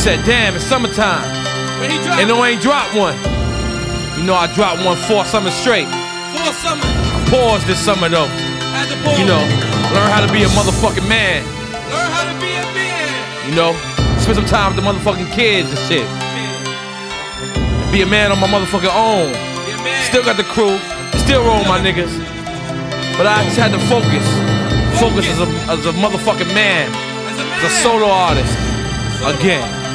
said, damn, it's summertime. And no ain't dropped one. You know I dropped one 4 summers straight. 4 summers. I paused this summer though. Had to pause. You know, learn how to be a motherfucking man. Learn how to be a man. You know, spend some time with the motherfucking kids and shit. Be a man on my motherfucking own. Be a man. Still got the crew, still roll my niggas. But I just had to focus. Focus as a motherfucking man. As a man. As a solo artist. Again.